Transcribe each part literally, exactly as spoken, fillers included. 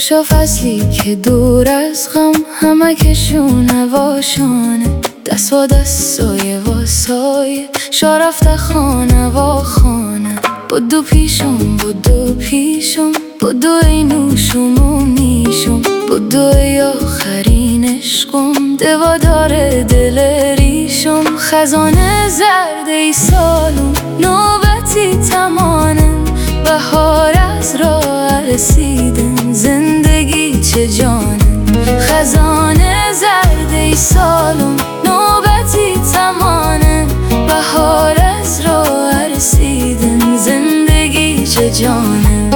خوشا فصلی که دور از غم همه کشون هواشانه، دست و دستای واسای شا رفته خانه و خانه. بدو پیشم بدو پیشم بدو ای نوشم و میشم، بدو ای آخرین عشقم دوا داره دل ریشم. خزانه زرد ای سالم نوبتی تمانم، بهار از راه رسیدن زندگی چه جانم. خزانه زرد ای سالم نوبتی تمانم، بهار از راه رسیدن زندگی چه جانم.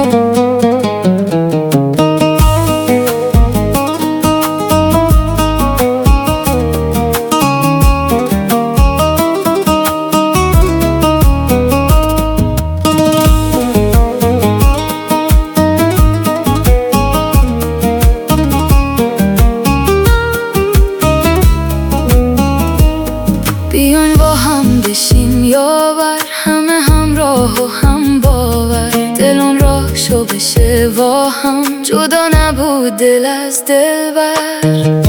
بیاین با هم بشیم یاور، همه همراه و هم باور. دلون راه شو بشه با هم، جدا نبود دل از دلبر.